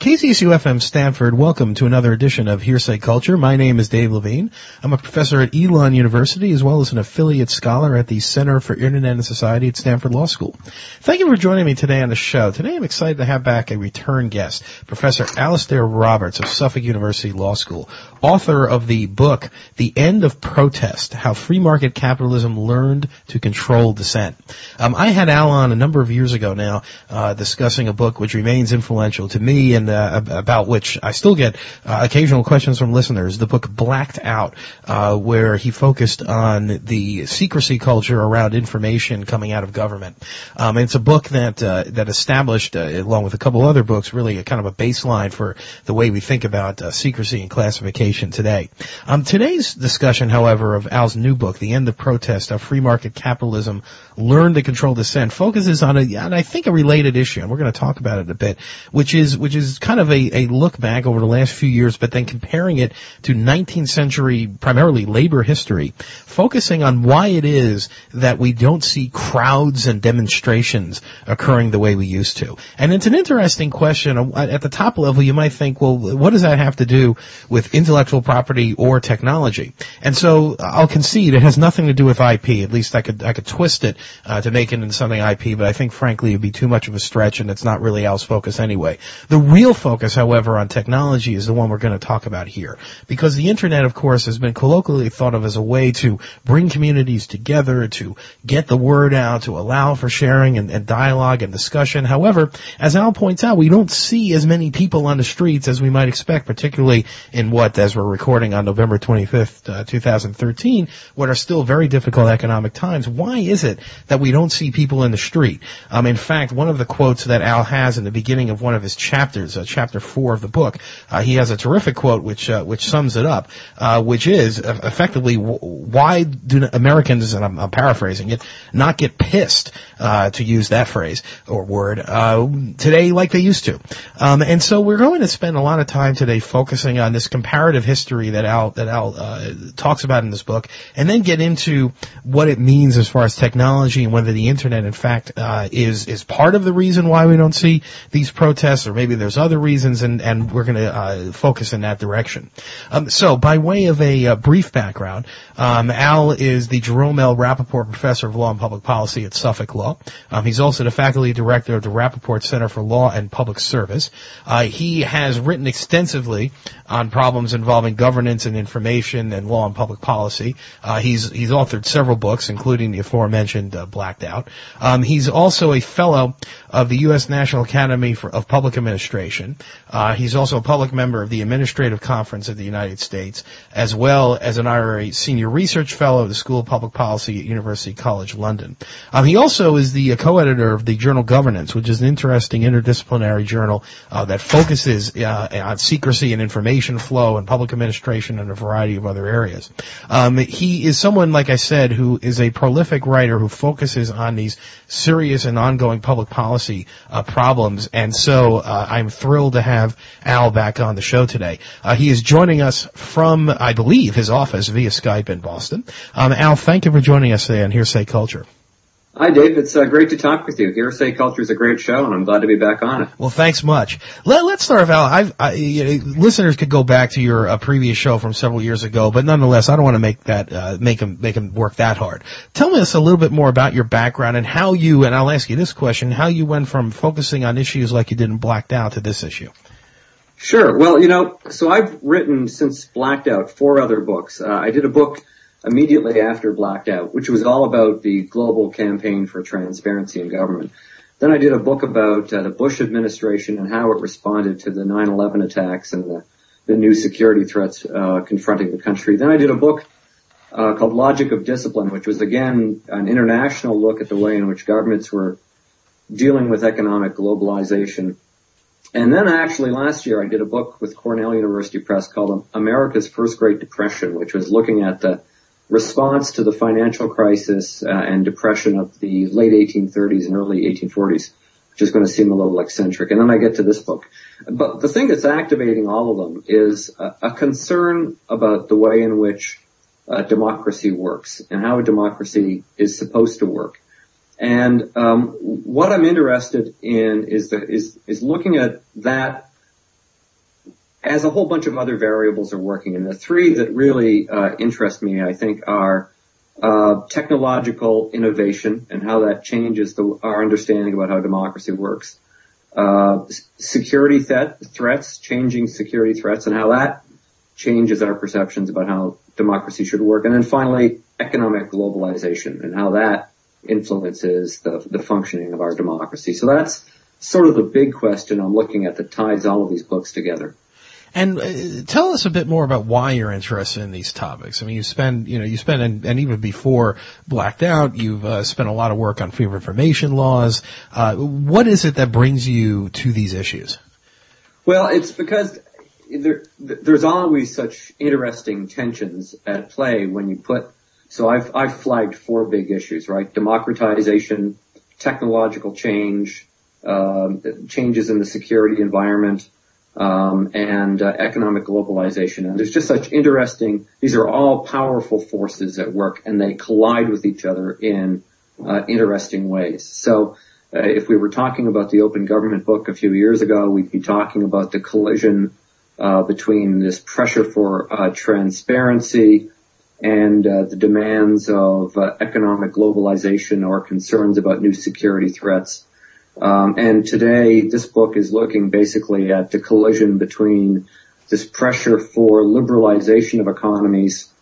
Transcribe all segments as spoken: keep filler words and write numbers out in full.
K C S U F M Stanford, welcome to another edition of Hearsay Culture. My name is Dave Levine. I'm a professor at Elon University as well as an affiliate scholar at the Center for Internet and Society at Stanford Law School. Thank you for joining me today on the show. Today I'm excited to have back a return guest, Professor Alastair Roberts of Suffolk University Law School, author of the book, The End of Protest, How Free Market Capitalism Learned to Control Dissent. Um, I had Al on a number of years ago now uh, discussing a book which remains influential to me and uh, about which I still get uh, occasional questions from listeners, the book Blacked Out, uh, where he focused on the secrecy culture around information coming out of government. Um, and it's a book that uh, that established, uh, along with a couple other books, really a kind of a baseline for the way we think about uh, secrecy and classification today. Um, today's discussion, however, of Al's new book, The End of Protest, How Free Market Capitalism Learned to Control Dissent, focuses on a, and I think a related issue, and we're going to talk about it a bit, which is which is kind of a, a look back over the last few years, but then comparing it to nineteenth century, primarily labor history, focusing on why it is that we don't see crowds and demonstrations occurring the way we used to. And it's an interesting question. At the top level, you might think, well, what does that have to do with intellectual property or technology? And so I'll concede it has nothing to do with I P. At least I could I could twist it uh, to make it into something I P, but I think, frankly, it would be too much of a stretch, and it's not really Al's focus anyway. The real focus, however, on technology is the one we're going to talk about here. Because the Internet, of course, has been colloquially thought of as a way to bring communities together, to get the word out, to allow for sharing and, and dialogue and discussion. However, as Al points out, we don't see as many people on the streets as we might expect, particularly in what, as we're recording on November twenty-fifth, uh, two thousand thirteen, what are still very difficult economic times. Why is it that we don't see people in the street? Um, in fact, one of the quotes that Al has in the beginning of one of his chapters, uh, chapter four of the book, uh, he has a terrific quote which uh, which sums it up, uh, which is uh, effectively, w- why do Americans, and I'm, I'm paraphrasing it, not get pissed, uh, to use that phrase or word, uh, today like they used to? Um, and so we're going to spend a lot of time today focusing on this comparative history that Al that Al uh, talks about in this book, and then get into what it means as far as technology and whether the Internet, in fact, uh, is is part of the reason why we don't see these protests, or maybe there's other reasons, and, and we're going to uh, focus in that direction. Um, so, by way of a uh, brief background, um, Al is the Jerome L. Rappaport Professor of Law and Public Policy at Suffolk Law. Um, he's also the faculty director of the Rappaport Center for Law and Public Service. Uh, he has written extensively on problems involving governance and information and law and public policy. Uh, he's he's authored several books, including the aforementioned uh, Blacked Out. Um, he's also a fellow of the U S National Academy for, of Public Administration. Uh, he's also a public member of the Administrative Conference of the United States, as well as an honorary senior research fellow of the School of Public Policy at University College London. Um, he also is the uh, co-editor of the journal Governance, which is an interesting interdisciplinary journal uh, that focuses uh, on secrecy and information flow and public administration and a variety of other areas. Um, he is someone, like I said, who is a prolific writer who focuses on these serious and ongoing public policy uh, problems, and so uh, I'm thrilled to have Al back on the show today. Uh, he is joining us from, I believe, his office via Skype in Boston. Um, Al, thank you for joining us today on Hearsay Culture. Hi, Dave. It's uh, great to talk with you. Hearsay Culture is a great show, and I'm glad to be back on it. Well, thanks much. Let, let's start, Al. I've, I, you know, listeners could go back to your uh, previous show from several years ago, but nonetheless, I don't want to make that uh, make them make them work that hard. Tell us a little bit more about your background and how you, and I'll ask you this question: how you went from focusing on issues like you did in Blacked Out to this issue. Sure. Well, you know, so I've written since Blacked Out four other books. Uh, I did a book immediately after Blacked Out, which was all about the global campaign for transparency in government. Then I did a book about uh, the Bush administration and how it responded to the nine eleven attacks and the, the new security threats uh, confronting the country. Then I did a book uh, called Logic of Discipline, which was, again, an international look at the way in which governments were dealing with economic globalization. And then actually last year I did a book with Cornell University Press called America's First Great Depression, which was looking at the response to the financial crisis uh, and depression of the late eighteen thirties and early eighteen forties, which is going to seem a little eccentric. And then I get to this book. But the thing that's activating all of them is a, a concern about the way in which uh, democracy works and how a democracy is supposed to work. And um, what I'm interested in is the, is is looking at that as a whole bunch of other variables are working. And the three that really uh, interest me, I think, are uh, technological innovation and how that changes the, our understanding about how democracy works. Uh, security th- threats, changing security threats, and how that changes our perceptions about how democracy should work. And then finally, economic globalization and how that influences the, the functioning of our democracy. So that's sort of the big question I'm looking at that ties all of these books together. And uh, tell us a bit more about why you're interested in these topics. I mean, you spend, you know, you spend, and, and even before Blacked Out, you've uh, spent a lot of work on freedom of information laws. Uh, what is it that brings you to these issues? Well, it's because there, there's always such interesting tensions at play when you put, so I've, I've flagged four big issues, right? Democratization, technological change, um, changes in the security environment, um, and uh, economic globalization. And there's just such interesting, these are all powerful forces at work, and they collide with each other in uh, interesting ways. So uh, if we were talking about the Open Government book a few years ago, we'd be talking about the collision uh, between this pressure for uh, transparency and uh, the demands of uh, economic globalization or concerns about new security threats. Um, and today, this book is looking basically at the collision between this pressure for liberalization of economies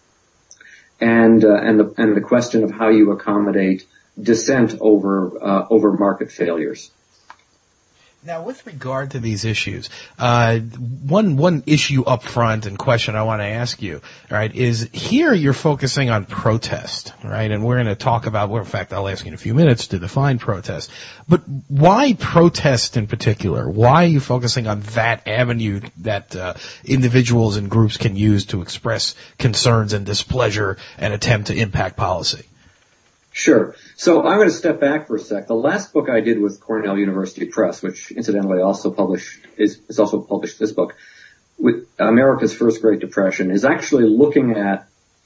and uh, and the and the question of how you accommodate dissent over uh, over market failures. Now, with regard to these issues, uh, one one issue up front and question I want to ask you, right, is here you're focusing on protest, right? And we're going to talk about, well, in fact, I'll ask you in a few minutes to define protest. But why protest in particular? Why are you focusing on that avenue that uh, individuals and groups can use to express concerns and displeasure and attempt to impact policy? Sure. So I'm going to step back for a sec. The last book I did with Cornell University Press, which incidentally also published, is, is also published this book, with America's First Great Depression, is actually looking at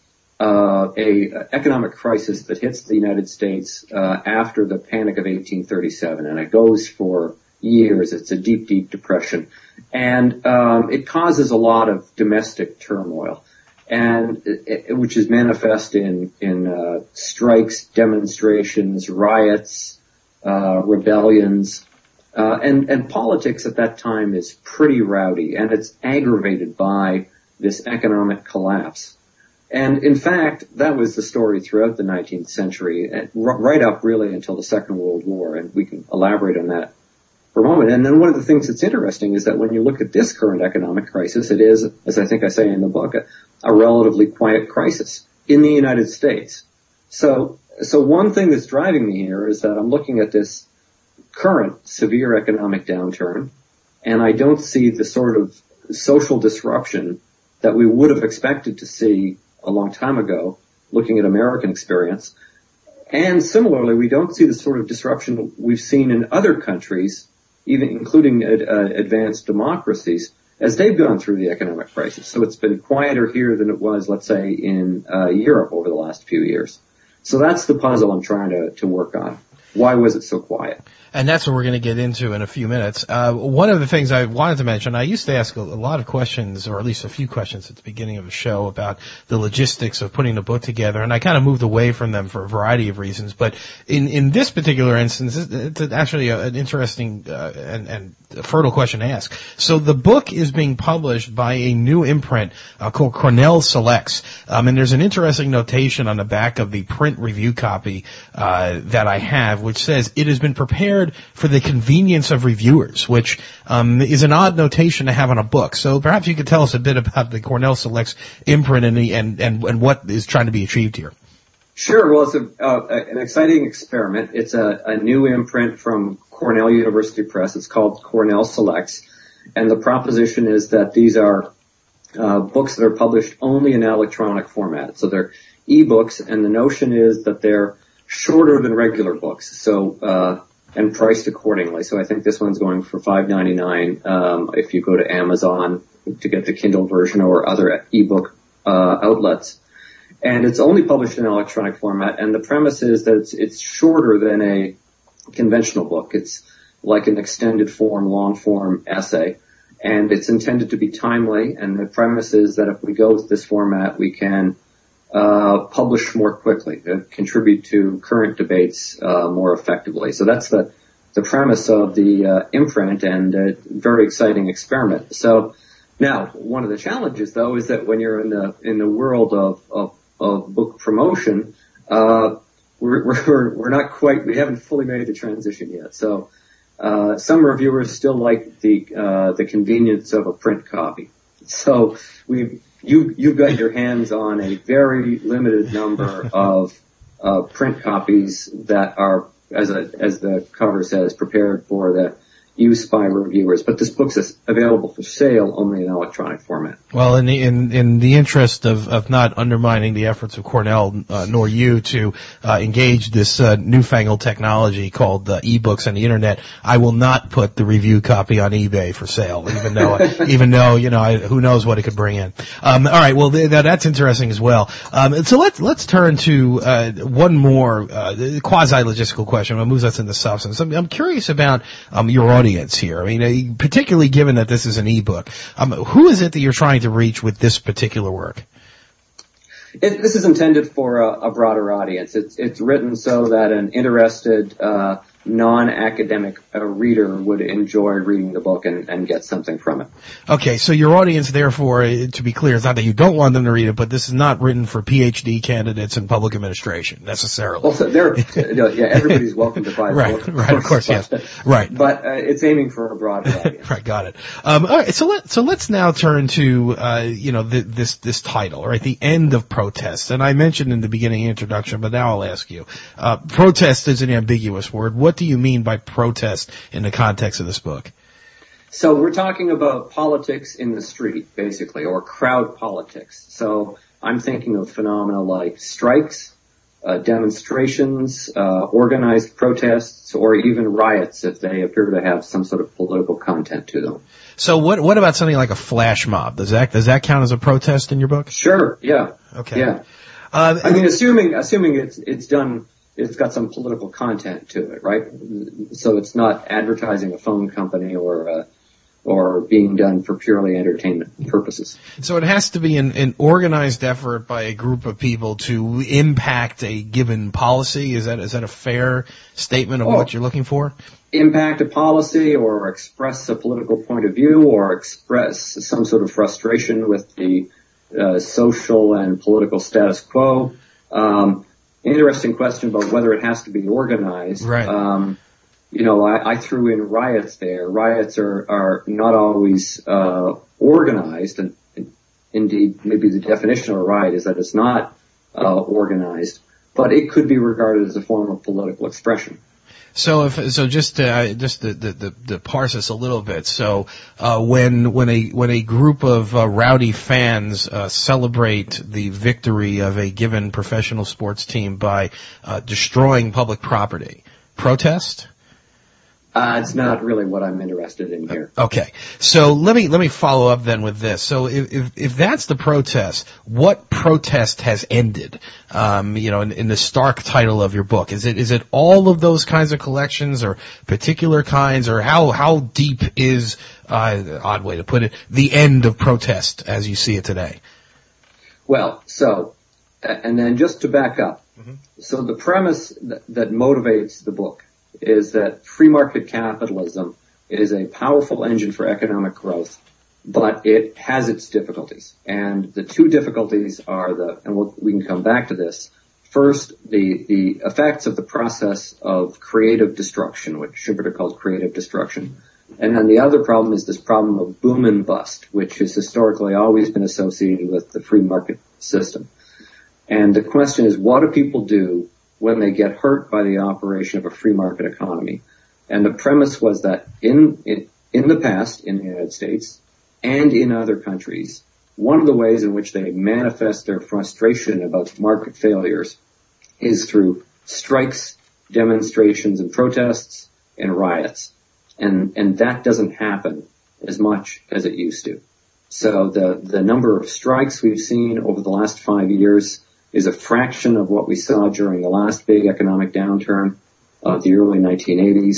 uh, a economic crisis that hits the United States uh, after the Panic of eighteen thirty-seven, and it goes for years. It's a deep, deep depression, and um, it causes a lot of domestic turmoil. And it, which is manifest in in uh, strikes, demonstrations, riots, uh, rebellions, uh, and and politics at that time is pretty rowdy, and it's aggravated by this economic collapse. And in fact, that was the story throughout the nineteenth century, and right up really until the Second World War, and we can elaborate on that for a moment. And then one of the things that's interesting is that when you look at this current economic crisis, it is, as I think I say in the book, a, a relatively quiet crisis in the United States. So, so one thing that's driving me here is that I'm looking at this current severe economic downturn, and I don't see the sort of social disruption that we would have expected to see a long time ago, looking at American experience. And similarly, we don't see the sort of disruption we've seen in other countries, even including uh, advanced democracies, as they've gone through the economic crisis. So it's been quieter here than it was, let's say, in uh, Europe over the last few years. So that's the puzzle I'm trying to, to work on. Why was it so quiet? And that's what we're going to get into in a few minutes. Uh, one of the things I wanted to mention, I used to ask a, a lot of questions, or at least a few questions at the beginning of the show about the logistics of putting the book together, and I kind of moved away from them for a variety of reasons. But in, in this particular instance, it's actually a, an interesting uh, and, and fertile question to ask. So the book is being published by a new imprint uh, called Cornell Selects, um, and there's an interesting notation on the back of the print review copy uh, that I have, which says it has been prepared for the convenience of reviewers, which um, is an odd notation to have on a book. So perhaps you could tell us a bit about the Cornell Selects imprint and, the, and, and, and what is trying to be achieved here. Sure. Well, it's a, uh, an exciting experiment. It's a, a new imprint from Cornell University Press. It's called Cornell Selects. And the proposition is that these are uh, books that are published only in electronic format. So they're e-books, and the notion is that they're shorter than regular books, so uh and priced accordingly. So I think this one's going for five ninety-nine um if you go to Amazon to get the Kindle version or other ebook uh outlets. And it's only published in electronic format, and the premise is that it's, it's shorter than a conventional book. It's like an extended form, long form essay. and it's intended to be timely. And the premise is that if we go with this format, we can uh, publish more quickly, uh, contribute to current debates uh, more effectively. So that's the the premise of the uh, imprint, and a very exciting experiment. So now, one of the challenges, though, is that when you're in the in the world of of, of book promotion, uh, we're, we're we're not quite we haven't fully made the transition yet. So uh, some reviewers still like the uh, the convenience of a print copy. So we you you've got your hands on a very limited number of uh, print copies that are, as a, as the cover says, prepared for the use by reviewers. But this book's available for sale only in electronic format. Well, in the in, in the interest of, of not undermining the efforts of Cornell uh, nor you to uh, engage this uh, newfangled technology called uh, e-books and the internet, I will not put the review copy on eBay for sale, even though even though you know I, who knows what it could bring in. Um, all right, well th- that's interesting as well. Um, so let's let's turn to uh, one more uh, quasi logistical question. It moves us into substance. I'm, I'm curious about um, your audience here. I mean, uh, particularly given that this is an ebook, um, who is it that you're trying to reach with this particular work? It, this is intended for a, a broader audience. It's, it's written so that an interested, uh, non-academic uh, reader would enjoy reading the book and, and get something from it. Okay, so your audience, therefore, to be clear, it's not that you don't want them to read it, but this is not written for P H D candidates in public administration, necessarily. Well, so they're, yeah, everybody's welcome to buy the right, book. Of right, course, of course, yes. But, right. But uh, it's aiming for a broader audience. Right, got it. Um, all right, so let so let's now turn to uh, you know the, this this title, right? The End of Protest. And I mentioned in the beginning introduction, but now I'll ask you. Uh, protest is an ambiguous word. What do you mean by protest in the context of this book? So we're talking about politics in the street, basically, or crowd politics. So I'm thinking of phenomena like strikes, uh, demonstrations, uh, organized protests, or even riots if they appear to have some sort of political content to them. So what what about something like a flash mob? Does that does that count as a protest in your book? Sure. Yeah. Okay. Yeah. Uh, I mean, assuming assuming it's it's done. It's got some political content to it, right? So it's not advertising a phone company or uh, or being done for purely entertainment purposes. So it has to be an, an organized effort by a group of people to impact a given policy. Is that is that a fair statement of oh, what you're looking for? Impact a policy, or express a political point of view, or express some sort of frustration with the uh, social and political status quo. Um, Interesting question about whether it has to be organized. Right. Um, you know, I, I threw in riots there. Riots are, are not always uh, organized, and, and indeed, maybe the definition of a riot is that it's not uh, organized, but it could be regarded as a form of political expression. So if so, just to, just to, to, to, to parse this a little bit. So uh, when when a when a group of uh, rowdy fans uh, celebrate the victory of a given professional sports team by uh, destroying public property, protest? Uh, it's not really what I'm interested in here. Okay. So let me, let me follow up then with this. So if, if, if that's the protest, what protest has ended? Um, you know, in, in the stark title of your book, is it, is it all of those kinds of collections or particular kinds, or how, how deep is, uh, odd way to put it, the end of protest as you see it today? Well, so, and then just to back up. Mm-hmm. So the premise that, that motivates the book is that free market capitalism is a powerful engine for economic growth, but it has its difficulties. And the two difficulties are the, and we'll, we can come back to this. First, the, the effects of the process of creative destruction, which Schubert called creative destruction. And then the other problem is this problem of boom and bust, which has historically always been associated with the free market system. And the question is, what do people do when they get hurt by the operation of a free market economy? And the premise was that in, in, in the past, in the United States and in other countries, one of the ways in which they manifest their frustration about market failures is through strikes, demonstrations and protests, and riots. And, and that doesn't happen as much as it used to. So the, the number of strikes we've seen over the last five years is a fraction of what we saw during the last big economic downturn of the early nineteen eighties.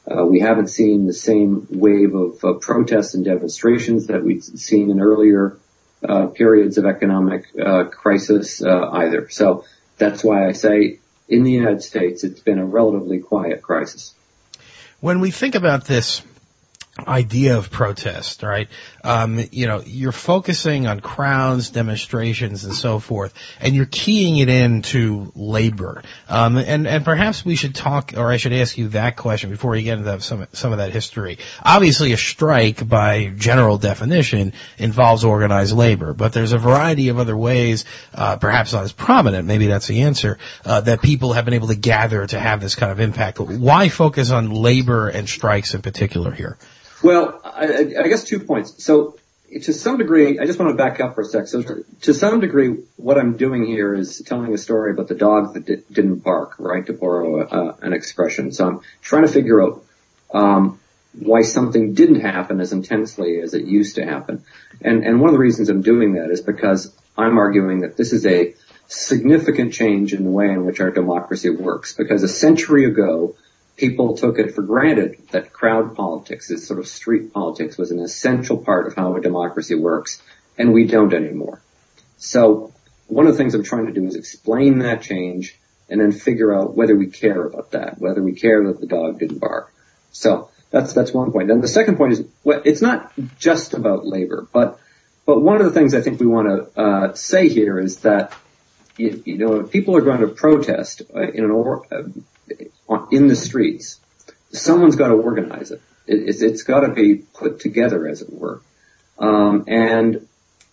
Uh, we haven't seen the same wave of uh, protests and demonstrations that we've seen in earlier uh, periods of economic uh, crisis uh, either. So that's why I say in the United States, it's been a relatively quiet crisis. When we think about this idea of protest, right? Um, you know, you're focusing on crowds, demonstrations, and so forth, and you're keying it into labor. Um, and, and perhaps we should talk, or I should ask you that question before we get into some, some of that history. Obviously, a strike, by general definition, involves organized labor, but there's a variety of other ways, uh, perhaps not as prominent, maybe that's the answer, uh, that people have been able to gather to have this kind of impact. Why focus on labor and strikes in particular here? Well, I, I guess two points. So to some degree, I just want to back up for a sec. So to, to some degree, what I'm doing here is telling a story about the dog that di- didn't bark, right, to borrow uh, an expression. So I'm trying to figure out um, why something didn't happen as intensely as it used to happen. And, and one of the reasons I'm doing that is because I'm arguing that this is a significant change in the way in which our democracy works. Because a century ago, people took it for granted that crowd politics, this sort of street politics, was an essential part of how a democracy works, and we don't anymore. So one of the things I'm trying to do is explain that change and then figure out whether we care about that, whether we care that the dog didn't bark. So that's that's one point. And the second point is, well, it's not just about labor, but but one of the things I think we want to uh, say here is that you, you know if people are going to protest in an or, uh, in the streets, someone's got to organize it. it it's, it's got to be put together, as it were. Um, and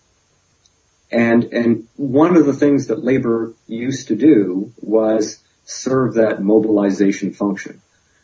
and and one of the things that labor used to do was serve that mobilization function,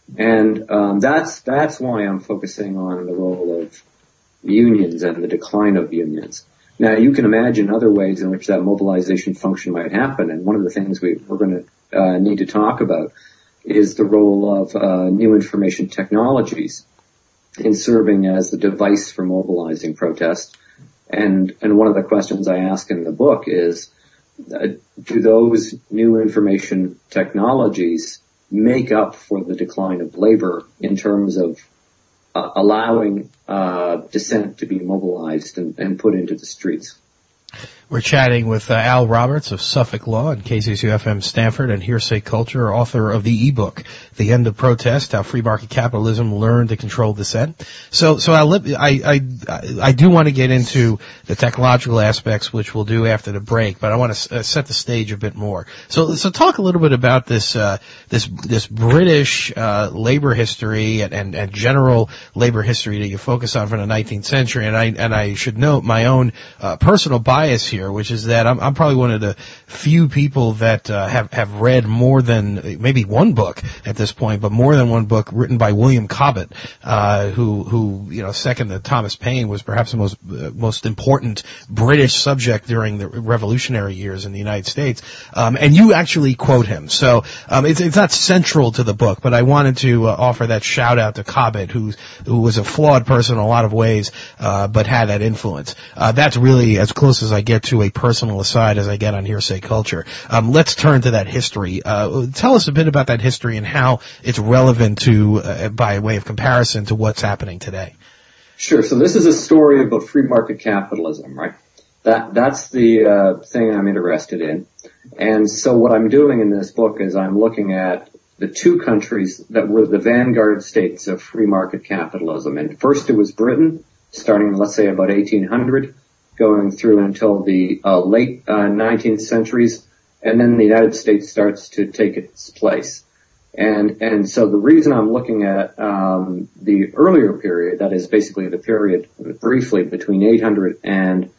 and um, that's that's why I'm focusing on the role of unions and the decline of unions. Now, you can imagine other ways in which that mobilization function might happen, and one of the things we, we're going to uh, need to talk about is the role of uh, new information technologies in serving as the device for mobilizing protest. And and one of the questions I ask in the book is, uh, do those new information technologies make up for the decline of labor in terms of uh, allowing uh, dissent to be mobilized and, and put into the streets? We're chatting with uh, Al Roberts of Suffolk Law and K C S U F M Stanford and Hearsay Culture, author of the ebook, The End of Protest, How Free Market Capitalism Learned to Control Dissent. So, so I'll, I, I, I do want to get into the technological aspects, which we'll do after the break, but I want to uh, set the stage a bit more. So, so talk a little bit about this, uh, this, this British, uh, labor history and, and, and general labor history that you focus on from the nineteenth century. And I, and I should note my own, uh, personal bias here, which is that I'm, I'm probably one of the few people that uh, have have read more than maybe one book at this point, but more than one book written by William Cobbett, uh, who who you know, second to Thomas Paine, was perhaps the most uh, most important British subject during the Revolutionary years in the United States. Um, and you actually quote him, so um, it's it's not central to the book, but I wanted to uh, offer that shout out to Cobbett, who who was a flawed person in a lot of ways, uh, but had that influence. Uh, that's really as close as I get to a personal aside as I get on Hearsay Culture. Um, let's turn to that history. Uh, tell us a bit about that history and how it's relevant to, uh, by way of comparison, to what's happening today. Sure. So this is a story about free market capitalism, right? That that's the uh, thing I'm interested in. And so what I'm doing in this book is I'm looking at the two countries that were the vanguard states of free market capitalism. And first it was Britain, starting, let's say, about eighteen hundred. Going through until the uh, late uh, nineteenth centuries, and then the United States starts to take its place. And and so the reason I'm looking at um, the earlier period, that is basically the period briefly between eight hundred and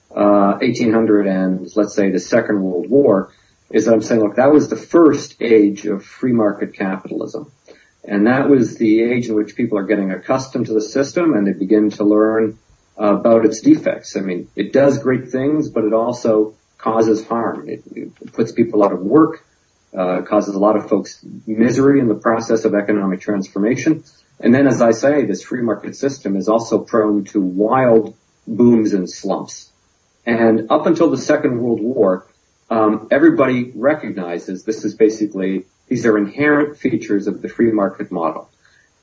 uh, eighteen hundred and, let's say, the Second World War, is that I'm saying, look, that was the first age of free market capitalism. And that was the age in which people are getting accustomed to the system and they begin to learn about its defects. I mean, it does great things, but it also causes harm. It, it puts people out of work, uh, causes a lot of folks misery in the process of economic transformation. And then, as I say, this free market system is also prone to wild booms and slumps. And up until the Second World War, um, everybody recognizes this is basically, these are inherent features of the free market model.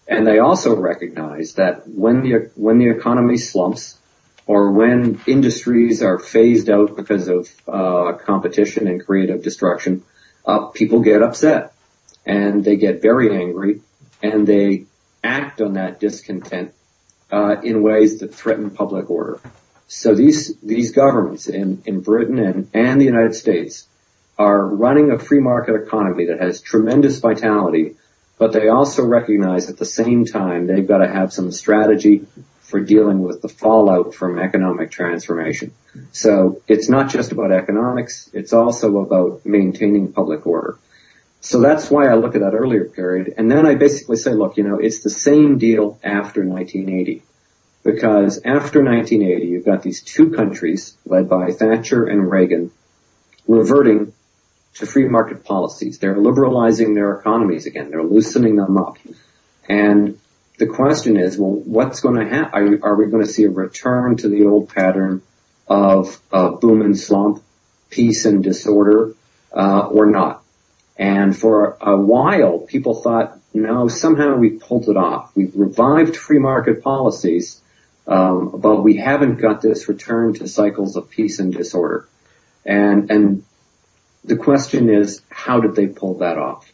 And they also recognize that when the, when the economy slumps, or when industries are phased out because of uh, competition and creative destruction, uh, people get upset and they get very angry and they act on that discontent uh, in ways that threaten public order. So these these governments in, in Britain and, and the United States are running a free market economy that has tremendous vitality, but they also recognize at the same time they've got to have some strategy for dealing with the fallout from economic transformation. So it's not just about economics, it's also about maintaining public order. So that's why I look at that earlier period. And then I basically say, look, you know, it's the same deal after nineteen eighty. Because after nineteen eighty, you've got these two countries led by Thatcher and Reagan reverting to free market policies. They're liberalizing their economies again. They're loosening them up. And the question is, well, what's going to happen? Are, are we going to see a return to the old pattern of uh, boom and slump, peace and disorder, uh, or not? And for a while, people thought, no, somehow we pulled it off. We've revived free market policies, um, but we haven't got this return to cycles of peace and disorder. And and the question is, how did they pull that off?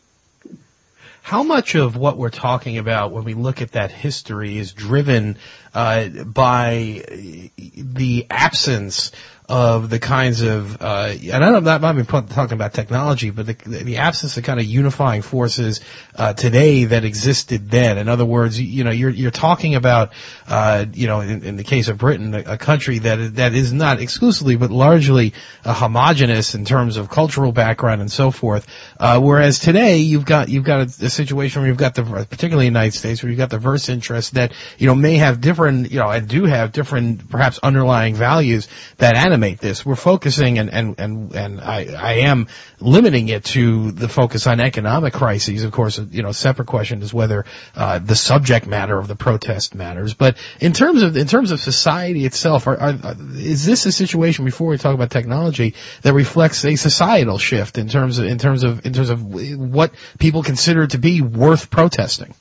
How much of what we're talking about when we look at that history is driven uh, by the absence of the kinds of, uh, and I'm not, I'm not even talking about technology, but the, the absence of kind of unifying forces uh, today that existed then. In other words, you know, you're you're talking about, uh, you know, in, in the case of Britain, a, a country that that is not exclusively but largely uh, homogenous in terms of cultural background and so forth. Uh, whereas today, you've got you've got a, a situation where you've got the, particularly in the United States, where you've got diverse interests that you know may have different, you know, and do have different perhaps underlying values that animate this. We're focusing, and, and, and, and I, I am limiting it to the focus on economic crises. Of course, you know, separate question is whether, uh, the subject matter of the protest matters. But in terms of, in terms of society itself, are, are, is this a situation, before we talk about technology, that reflects a societal shift in terms of, in terms of, in terms of what people consider to be worth protesting?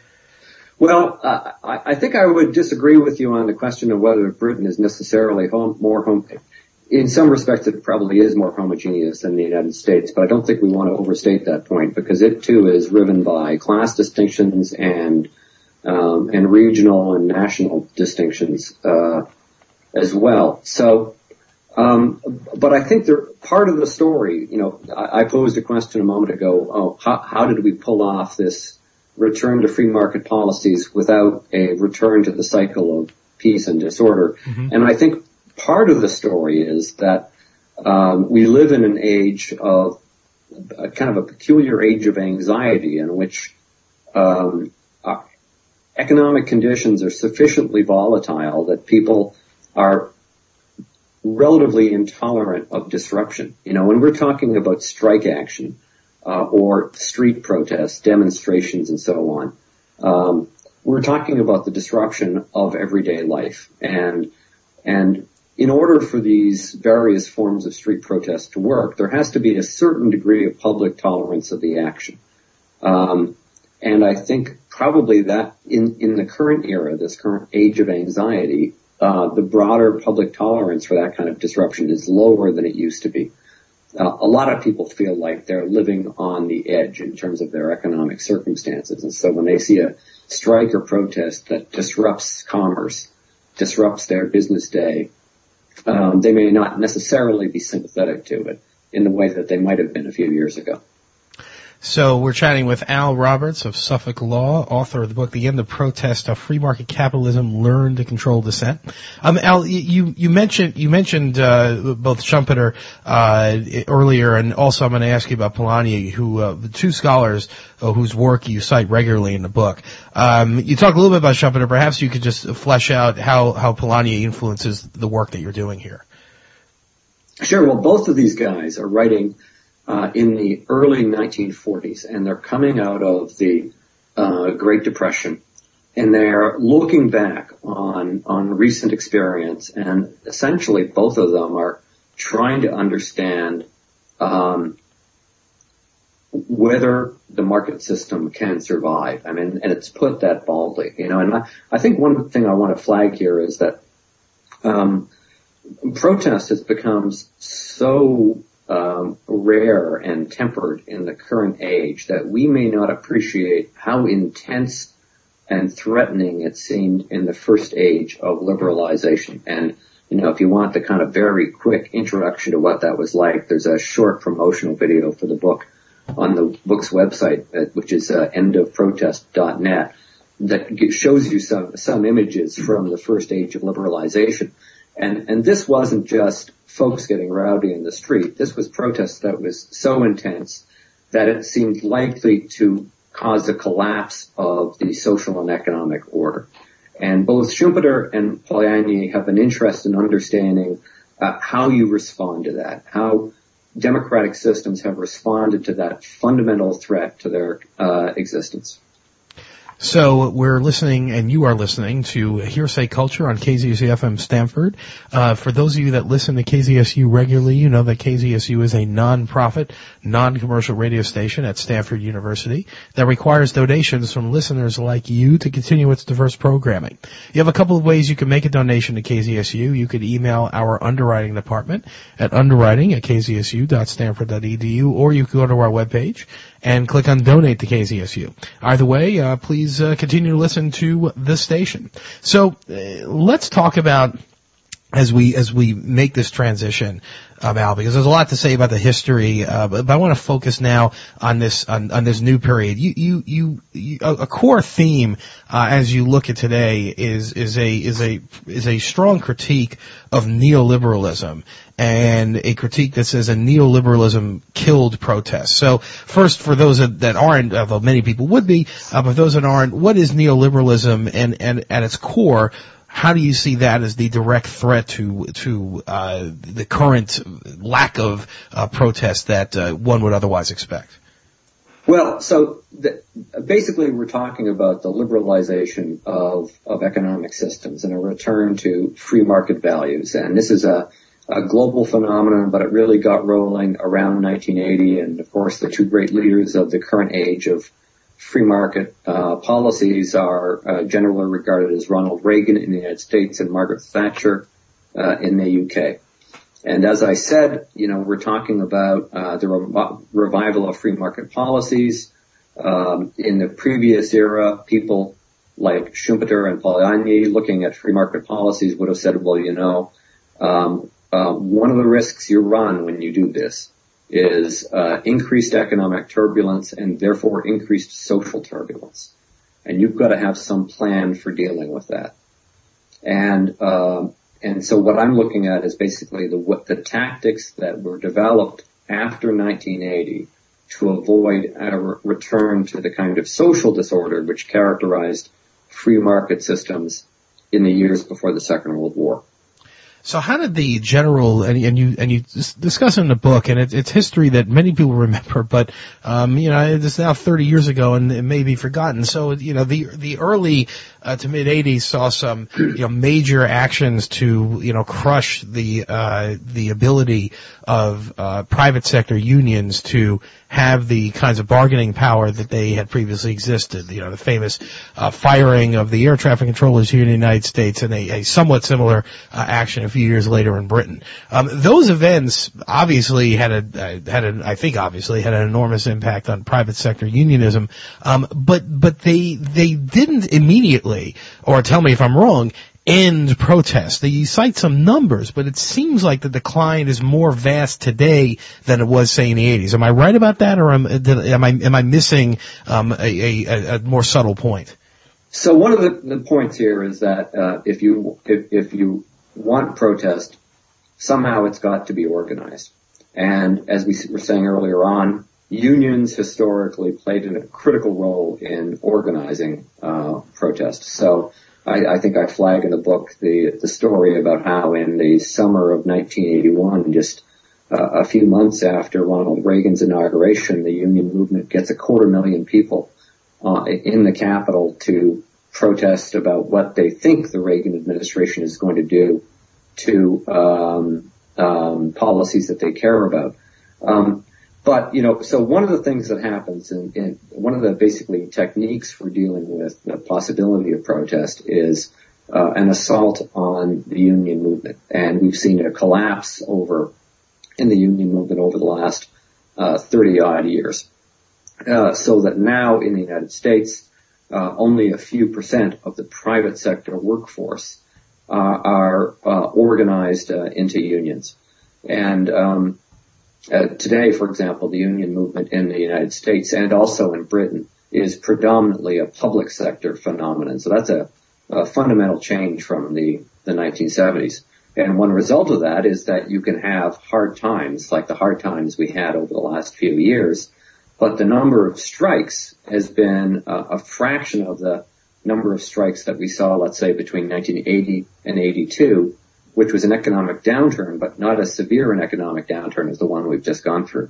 Well, uh, I, I think I would disagree with you on the question of whether Britain is necessarily home, more home. In some respects, it probably is more homogeneous than the United States, but I don't think we want to overstate that point, because it too is driven by class distinctions and um, and regional and national distinctions uh, as well. So, um, but I think there, part of the story, you know, I, I posed a question a moment ago. Oh, how, how did we pull off this return to free market policies without a return to the cycle of peace and disorder? Mm-hmm. And I think part of the story is that um, we live in an age of a kind of a peculiar age of anxiety, in which um, economic conditions are sufficiently volatile that people are relatively intolerant of disruption. You know, when we're talking about strike action, Uh, or street protests, demonstrations, and so on. Um, we're talking about the disruption of everyday life, and and in order for these various forms of street protests to work, there has to be a certain degree of public tolerance of the action. Um, and I think probably that in in the current era, this current age of anxiety, uh, the broader public tolerance for that kind of disruption is lower than it used to be. Uh, a lot of people feel like they're living on the edge in terms of their economic circumstances. And so when they see a strike or protest that disrupts commerce, disrupts their business day, um, they may not necessarily be sympathetic to it in the way that they might have been a few years ago. So we're chatting with Al Roberts of Suffolk Law, author of the book, The End of Protest, How Free Market Capitalism Learned to Control Dissent. Um, Al, you, you mentioned, you mentioned, uh, both Schumpeter, uh, earlier, and also I'm going to ask you about Polanyi, who, uh, the two scholars uh, whose work you cite regularly in the book. Um, you talk a little bit about Schumpeter. Perhaps you could just flesh out how, how Polanyi influences the work that you're doing here. Sure. Well, both of these guys are writing Uh, in the early nineteen forties, and they're coming out of the uh, Great Depression, and they're looking back on on recent experience, and essentially both of them are trying to understand um, whether the market system can survive. I mean, and it's put that baldly, you know, and I, I think one thing I want to flag here is that, um, protest has become so, um, rare and tempered in the current age that we may not appreciate how intense and threatening it seemed in the first age of liberalization. And, you know, if you want the kind of very quick introduction to what that was like, there's a short promotional video for the book on the book's website, uh, which is uh, end of protest dot net, that shows you some some images from the first age of liberalization. And and this wasn't just folks getting rowdy in the street. This was protest that was so intense that it seemed likely to cause a collapse of the social and economic order. And both Schumpeter and Polanyi have an interest in understanding uh, how you respond to that, how democratic systems have responded to that fundamental threat to their uh, existence. So we're listening, and you are listening, to Hearsay Culture on K Z S U F M Stanford. Uh, for those of you that listen to K Z S U regularly, you know that K Z S U is a non-profit, non-commercial radio station at Stanford University that requires donations from listeners like you to continue its diverse programming. You have a couple of ways you can make a donation to K Z S U. You could email our underwriting department at underwriting at k z s u dot stanford dot e d u, or you can go to our webpage and click on Donate to K Z S U. Either way, uh, please uh, continue to listen to this station. So uh, let's talk about, as we as we make this transition, uh, Al, because there's a lot to say about the history, uh, but, but I want to focus now on this on, on this new period. You you you, you a, a core theme uh, as you look at today is is a is a is a strong critique of neoliberalism, and a critique that says a neoliberalism killed protests. So first, for those that, that aren't, although many people would be, uh, but those that aren't, what is neoliberalism, and and at its core, how do you see that as the direct threat to to uh, the current lack of uh, protest that uh, one would otherwise expect? Well, so the, basically we're talking about the liberalization of, of economic systems and a return to free market values. And this is a, a global phenomenon, but it really got rolling around nineteen eighty. And of course, the two great leaders of the current age of free market uh, policies are uh, generally regarded as Ronald Reagan in the United States and Margaret Thatcher uh, in the U K. And as I said, you know, we're talking about uh, the re- revival of free market policies. Um, in the previous era, people like Schumpeter and Polanyi looking at free market policies would have said, well, you know, um, uh, one of the risks you run when you do this is uh, increased economic turbulence and therefore increased social turbulence. And you've got to have some plan for dealing with that. And uh, and so what I'm looking at is basically the what the tactics that were developed after nineteen eighty to avoid a re- return to the kind of social disorder which characterized free market systems in the years before the Second World War. So how did the general, and, and you and you discuss in the book, and it, it's history that many people remember, but um, you know, it's now thirty years ago, and it may be forgotten. So you know, the the early uh, to mid eighties saw some you know major actions to you know crush the uh, the ability of uh, private sector unions to have the kinds of bargaining power that they had previously existed. You know, the famous uh, firing of the air traffic controllers here in the United States, and a, a somewhat similar uh, action a few years later in Britain. Um, those events obviously had a uh, had an I think obviously had an enormous impact on private sector unionism. Um, but but they they didn't immediately, or tell me if I'm wrong, end protests. They cite some numbers, but it seems like the decline is more vast today than it was, say, in the eighties. Am I right about that, or am, am I am I missing um, a, a, a more subtle point? So one of the, the points here is that uh, if you if, if you want protest, somehow it's got to be organized. And as we were saying earlier on, unions historically played a critical role in organizing uh, protests. So I, I think I flag in the book the, the story about how in the summer of nineteen eighty-one, just uh, a few months after Ronald Reagan's inauguration, the union movement gets a quarter million people uh, in the Capitol to protest about what they think the Reagan administration is going to do to um, um, policies that they care about. Um, But, you know, so one of the things that happens, and, and one of the basically techniques for dealing with the possibility of protest is uh, an assault on the union movement. And we've seen a collapse over in the union movement over the last uh, thirty odd years. Uh, so that now in the United States, uh, only a few percent of the private sector workforce uh, are uh, organized uh, into unions. And um, uh, today, for example, the union movement in the United States and also in Britain is predominantly a public sector phenomenon. So that's a, a fundamental change from the, the nineteen seventies. And one result of that is that you can have hard times, like the hard times we had over the last few years, but the number of strikes has been uh, a fraction of the number of strikes that we saw, let's say, between nineteen eighty and eighty-two, which was an economic downturn, but not as severe an economic downturn as the one we've just gone through.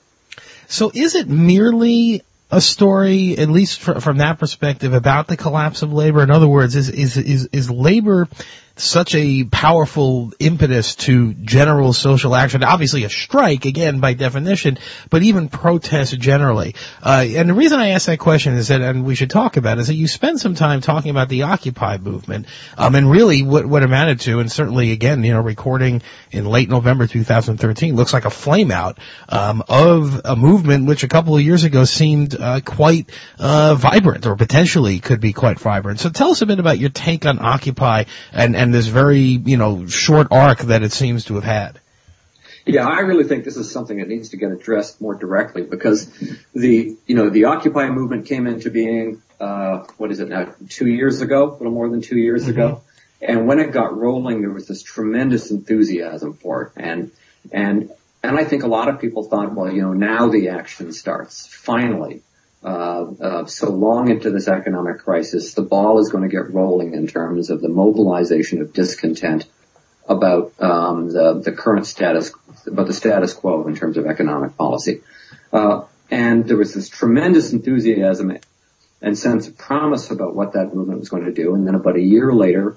So is it merely a story, at least fr- from that perspective, about the collapse of labor? In other words, is is is, is labor such a powerful impetus to general social action? Obviously a strike, again, by definition, but even protests generally. Uh, and the reason I ask that question is that, and we should talk about it, is that you spend some time talking about the Occupy movement, um, and really what, what amounted to, and certainly, again, you know, recording in late November two thousand thirteen, looks like a flame out, um, of a movement which a couple of years ago seemed, uh, quite, uh, vibrant, or potentially could be quite vibrant. So tell us a bit about your take on Occupy and, and this very, you know, short arc that it seems to have had. Yeah, I really think this is something that needs to get addressed more directly because the, you know, the Occupy movement came into being, uh, what is it now, two years ago, a little more than two years mm-hmm. ago. And when it got rolling, there was this tremendous enthusiasm for it. And, and, and I think a lot of people thought, well, you know, now the action starts, finally. Uh, uh, so long into this economic crisis, the ball is going to get rolling in terms of the mobilization of discontent about um, the, the current status, about the status quo in terms of economic policy. Uh, and there was this tremendous enthusiasm and sense of promise about what that movement was going to do. And then about a year later,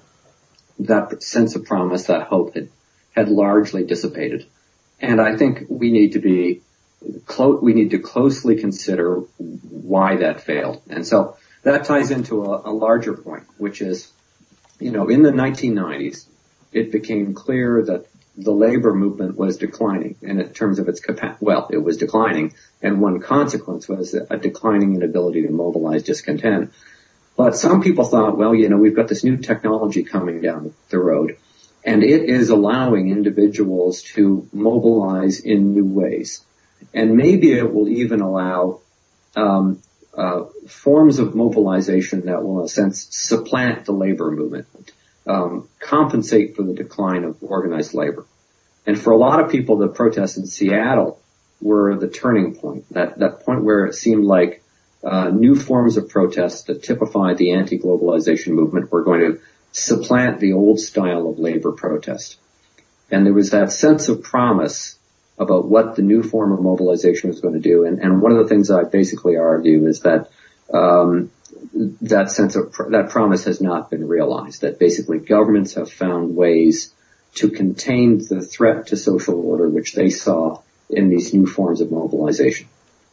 that sense of promise, that hope had, had largely dissipated. And I think we need to be Clo- we need to closely consider why that failed. And so that ties into a, a larger point, which is, you know, in the nineteen nineties, it became clear that the labor movement was declining and in terms of its capacity. Well, it was declining, and one consequence was a declining inability to mobilize discontent. But some people thought, well, you know, we've got this new technology coming down the road, and it is allowing individuals to mobilize in new ways. And maybe it will even allow um, uh, forms of mobilization that will, in a sense, supplant the labor movement, um, compensate for the decline of organized labor. And for a lot of people, the protests in Seattle were the turning point, that, that point where it seemed like uh, new forms of protest that typified the anti-globalization movement were going to supplant the old style of labor protest. And there was that sense of promise about what the new form of mobilization was going to do. And, and one of the things I basically argue is that um, that sense of pr- that promise has not been realized, that basically governments have found ways to contain the threat to social order which they saw in these new forms of mobilization.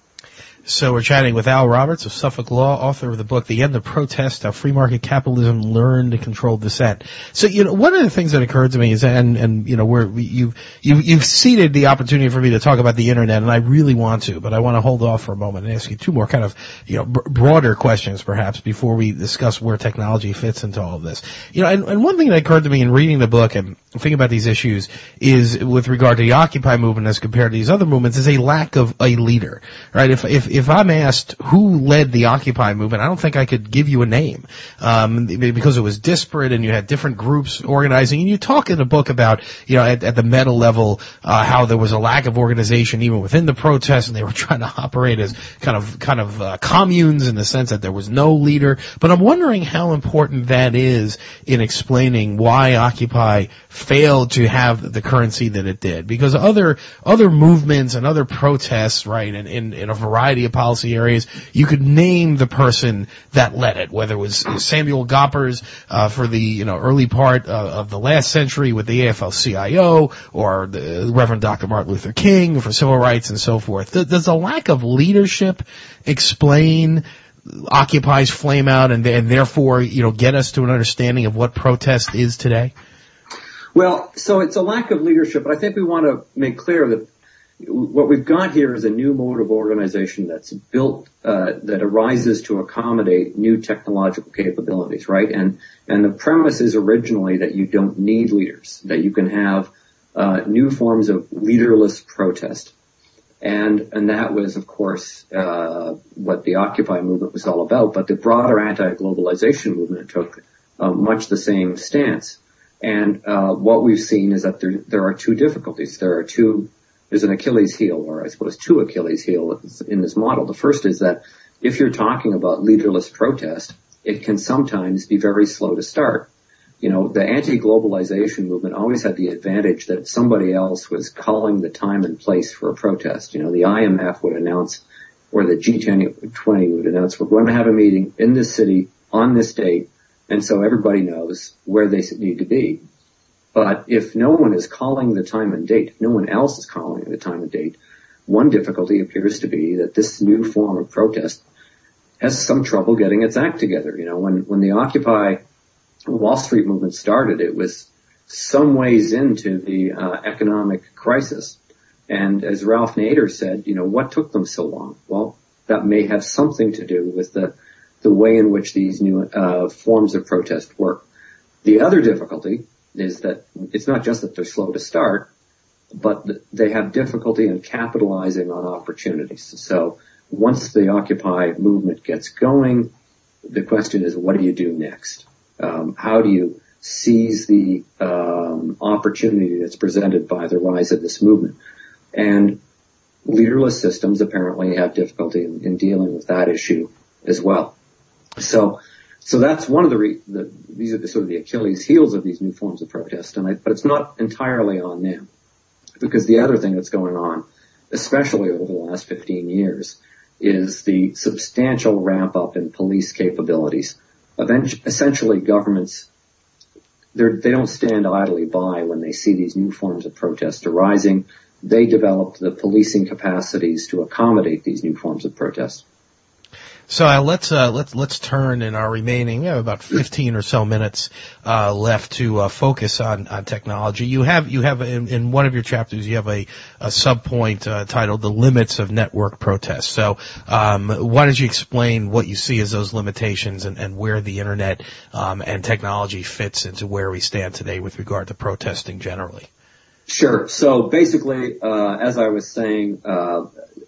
So we're chatting with Al Roberts of Suffolk Law, author of the book, The End of Protest, How Free Market Capitalism Learned to Control Dissent. So, you know, one of the things that occurred to me is, and, and, you know, where you've, you've, you've ceded the opportunity for me to talk about the internet, and I really want to, but I want to hold off for a moment and ask you two more kind of, you know, b- broader questions perhaps before we discuss where technology fits into all of this. You know, and, and one thing that occurred to me in reading the book and thinking about these issues is with regard to the Occupy movement as compared to these other movements is a lack of a leader, right? If, if, if I'm asked who led the Occupy movement, I don't think I could give you a name, um, because it was disparate and you had different groups organizing. And you talk in the book about, you know, at, at the meta level, uh, how there was a lack of organization even within the protests, and they were trying to operate as kind of, kind of, uh, communes in the sense that there was no leader. But I'm wondering how important that is in explaining why Occupy failed to have the currency that it did, because other, other movements and other protests, right, in, in, in a variety variety of policy areas. You could name the person that led it, whether it was Samuel Gompers uh, for the you know early part uh, of the last century with the A F L C I O, or the Reverend Doctor Martin Luther King for civil rights and so forth. Does the lack of leadership explain Occupy's flame out and, and therefore, you know, get us to an understanding of what protest is today? Well, so it's a lack of leadership, but I think we want to make clear that what we've got here is a new mode of organization that's built, uh, that arises to accommodate new technological capabilities, right? And, and the premise is originally that you don't need leaders, that you can have, uh, new forms of leaderless protest. And, and that was, of course, uh, what the Occupy movement was all about. But the broader anti-globalization movement took uh, much the same stance. And, uh, what we've seen is that there, there are two difficulties. There are two, there's an Achilles heel, or I suppose two Achilles heels in this model. The first is that if you're talking about leaderless protest, it can sometimes be very slow to start. You know, the anti-globalization movement always had the advantage that somebody else was calling the time and place for a protest. You know, the I M F would announce, or the G twenty would announce, we're going to have a meeting in this city on this date, and so everybody knows where they need to be. But if no one is calling the time and date, if no one else is calling the time and date, one difficulty appears to be that this new form of protest has some trouble getting its act together. You know, when, when the Occupy Wall Street movement started, it was some ways into the uh, economic crisis. And as Ralph Nader said, you know, what took them so long? Well, that may have something to do with the, the way in which these new uh, forms of protest work. The other difficulty is that it's not just that they're slow to start, but they have difficulty in capitalizing on opportunities. So once the Occupy movement gets going, the question is, what do you do next? Um, how do you seize the um, opportunity that's presented by the rise of this movement? And leaderless systems apparently have difficulty in, in dealing with that issue as well. So, so that's one of the, re- the these are the, sort of the Achilles heels of these new forms of protest, and I, but it's not entirely on them, because the other thing that's going on, especially over the last fifteen years, is the substantial ramp up in police capabilities. Essentially, governments, they don't stand idly by when they see these new forms of protest arising. They developed the policing capacities to accommodate these new forms of protest. So uh, let's uh, let's let's turn in our remaining, we have about fifteen or so minutes uh, left to uh, focus on, on technology. You have you have in, in one of your chapters you have a, a subpoint uh, titled "The Limits of Network Protests." So um, why don't you explain what you see as those limitations and, and where the internet um, and technology fits into where we stand today with regard to protesting generally? Sure. So basically, uh, as I was saying, uh,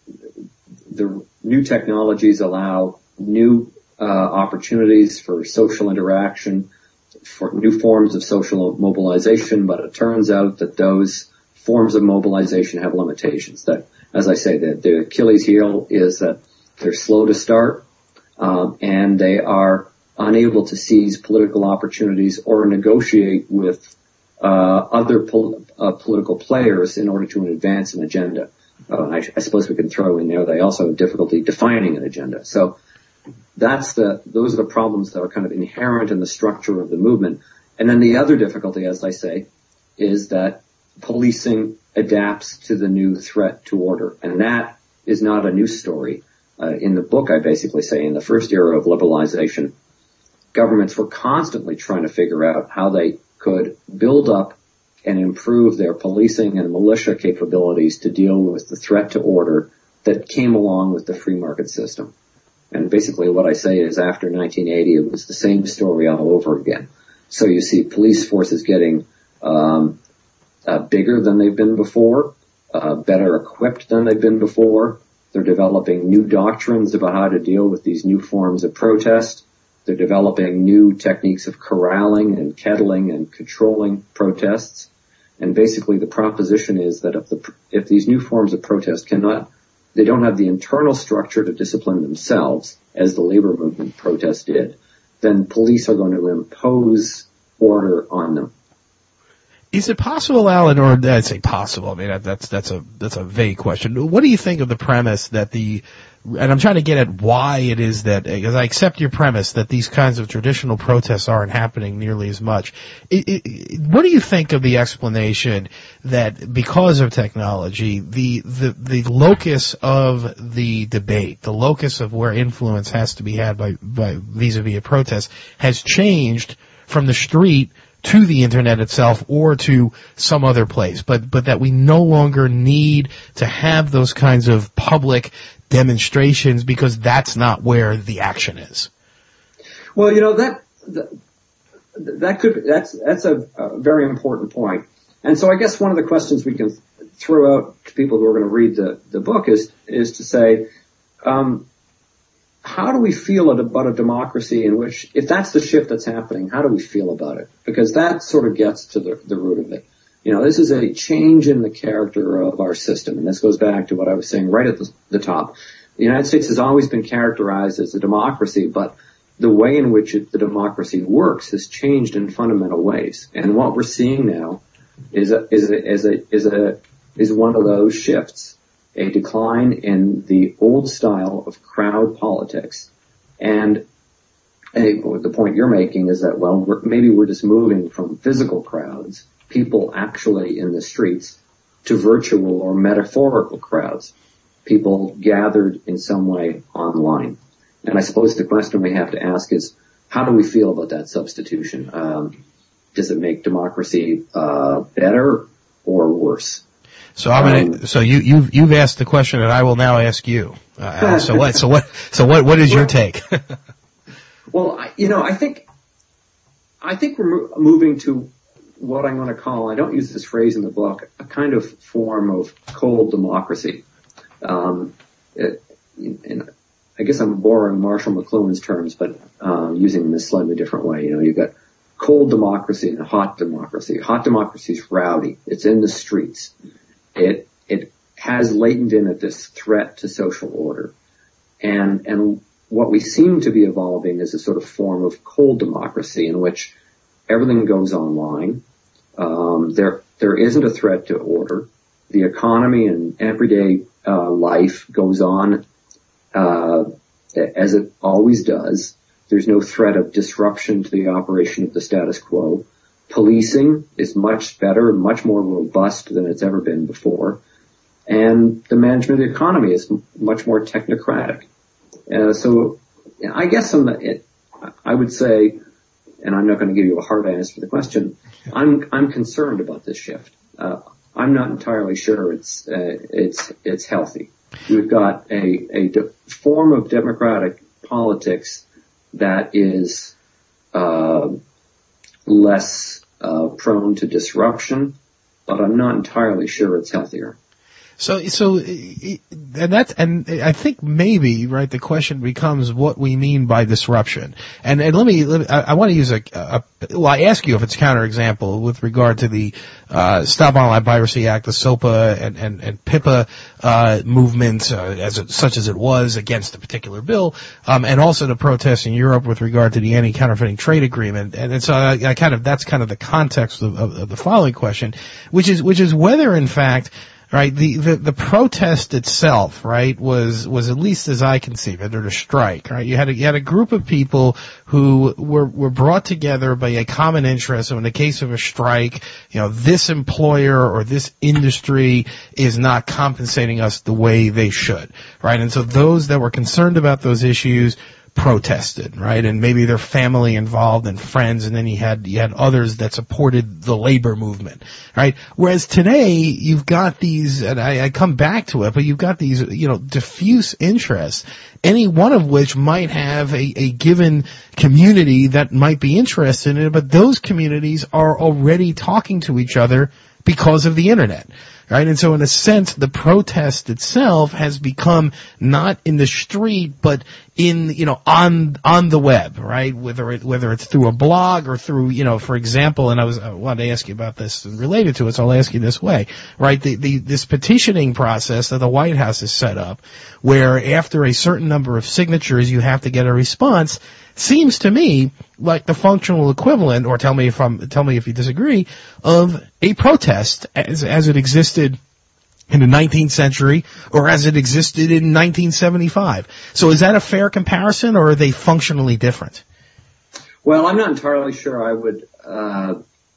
the new technologies allow new uh, opportunities for social interaction, for new forms of social mobilization, but it turns out that those forms of mobilization have limitations. That, as I say, the, the Achilles heel is that they're slow to start, um, and they are unable to seize political opportunities or negotiate with uh, other pol- uh, political players in order to advance an agenda. Uh, I, I suppose we can throw in there they also have difficulty defining an agenda. So that's the, those are the problems that are kind of inherent in the structure of the movement. And then the other difficulty, as I say, is that policing adapts to the new threat to order. And that is not a new story. Uh, in the book, I basically say in the first era of liberalization, governments were constantly trying to figure out how they could build up and improve their policing and militia capabilities to deal with the threat to order that came along with the free market system. And basically what I say is after nineteen eighty, it was the same story all over again. So you see police forces getting um, uh, bigger than they've been before, uh, better equipped than they've been before. They're developing new doctrines about how to deal with these new forms of protest. They're developing new techniques of corralling and kettling and controlling protests. And basically the proposition is that if the, if these new forms of protest cannot, they don't have the internal structure to discipline themselves, as the labor movement protest did, then police are going to impose order on them. Is it possible, Alan, or I'd say possible, I mean, that, that's, that's a, that's a vague question. What do you think of the premise that the, and I'm trying to get at why it is that, because I accept your premise that these kinds of traditional protests aren't happening nearly as much. It, it, what do you think of the explanation that because of technology, the, the, the locus of the debate, the locus of where influence has to be had by, by vis-a-vis a protest has changed from the street to the internet itself or to some other place, but, but that we no longer need to have those kinds of public demonstrations because that's not where the action is? Well, you know, that, that, that could, that's, that's a, a very important point. And so I guess one of the questions we can throw out to people who are going to read the, the book is, is to say, um, how do we feel about a democracy in which, if that's the shift that's happening, how do we feel about it? Because that sort of gets to the, the root of it. You know, this is a change in the character of our system, and this goes back to what I was saying right at the, the top. The United States has always been characterized as a democracy, but the way in which it, the democracy works has changed in fundamental ways. And what we're seeing now is a, is a, is a, is a, is one of those shifts. A decline in the old style of crowd politics. And a, the point you're making is that, well, we're, maybe we're just moving from physical crowds, people actually in the streets, to virtual or metaphorical crowds, people gathered in some way online. And I suppose the question we have to ask is, how do we feel about that substitution? Um, does it make democracy uh, better or worse? So I'm gonna, um, so you, you've, you've asked the question that I will now ask you. Uh, so what, so what, so what, what is your take? Well, I, you know, I think, I think we're mo- moving to what I'm going to call, I don't use this phrase in the book, a kind of form of cold democracy. Um, it, and I guess I'm borrowing Marshall McLuhan's terms, but, um, using them in a slightly different way. You know, you've got cold democracy and hot democracy. Hot democracy is rowdy. It's in the streets. It, it has latent in it this threat to social order. And, and what we seem to be evolving is a sort of form of cold democracy in which everything goes online. Um, there, there isn't a threat to order. The economy and everyday, uh, life goes on, uh, as it always does. There's no threat of disruption to the operation of the status quo. Policing is much better, much more robust than it's ever been before. And the management of the economy is m- much more technocratic. Uh, so I guess I'm, it, I would say, and I'm not going to give you a hard answer to the question, I'm, I'm concerned about this shift. Uh, I'm not entirely sure it's, uh, it's, it's healthy. We've got a, a de- form of democratic politics that is, uh, less uh, prone to disruption, but I'm not entirely sure it's healthier. So, so, and that's, and I think maybe, right, the question becomes what we mean by disruption. And, and let me, let me I, I want to use a, a, well, I ask you if it's counterexample with regard to the, uh, Stop Online Piracy Act, the SOPA and, and, and PIPA, uh, movement, uh, as it, such as it was against a particular bill, um, and also the protests in Europe with regard to the anti-counterfeiting trade agreement. And, and so I, I kind of, that's kind of the context of, of, of the following question, which is, which is whether in fact, right, the, the, the protest itself, right, was, was at least as I conceive it, or the strike, right? You had a, you had a group of people who were, were brought together by a common interest. So in the case of a strike, you know, this employer or this industry is not compensating us the way they should, right? And so those that were concerned about those issues protested, right? And maybe their family involved and friends, and then you had, you had others that supported the labor movement, right? Whereas today, you've got these, and I, I come back to it, but you've got these, you know, diffuse interests, any one of which might have a, a given community that might be interested in it, but those communities are already talking to each other because of the internet. right? And so in a sense, the protest itself has become not in the street, but in, you know, on, on the web, right? Whether it, whether it's through a blog or through, you know, for example, and I was, I wanted to ask you about this related to it, so I'll ask you this way, right? The, the, this petitioning process that the White House has set up, where after a certain number of signatures, you have to get a response, seems to me like the functional equivalent, or tell me if I'm, tell me if you disagree, of a protest as, as it existed in the nineteenth century or as it existed in nineteen seventy-five. So is that a fair comparison, or are they functionally different? Well, I'm not entirely sure I would uh,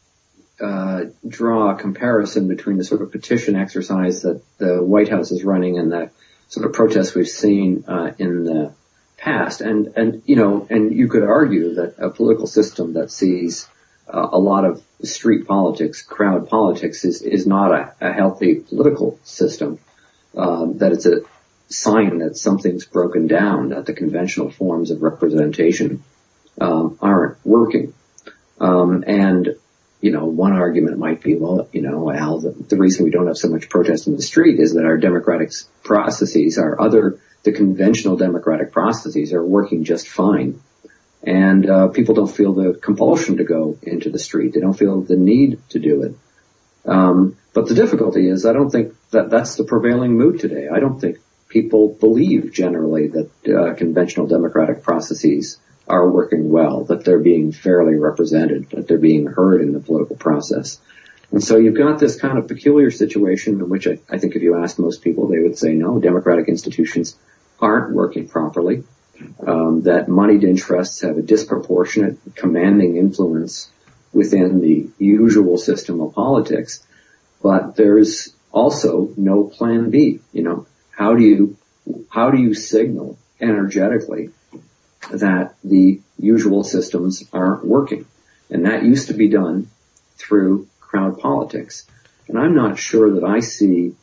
uh, draw a comparison between the sort of petition exercise that the White House is running and the sort of protests we've seen uh, in the past. And, and, you know, and you could argue that a political system that sees uh, a lot of street politics, crowd politics, is, is not a, a healthy political system, um, that it's a sign that something's broken down, that the conventional forms of representation um, aren't working. Um, and, you know, one argument might be, well, you know, Al, the, the reason we don't have so much protest in the street is that our democratic processes, our other, the conventional democratic processes are working just fine. And uh, people don't feel the compulsion to go into the street. They don't feel the need to do it. Um, but the difficulty is I don't think that that's the prevailing mood today. I don't think people believe generally that uh, conventional democratic processes are working well, that they're being fairly represented, that they're being heard in the political process. And so you've got this kind of peculiar situation in which I, I think if you asked most people, they would say, no, democratic institutions aren't working properly. Um, that moneyed interests have a disproportionate commanding influence within the usual system of politics, but there's also no plan B. You know, how do you, how do you signal energetically that the usual systems aren't working? And that used to be done through crowd politics. And I'm not sure that I see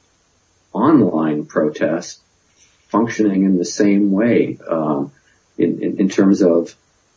online protests functioning in the same way, um, in, in, in terms of,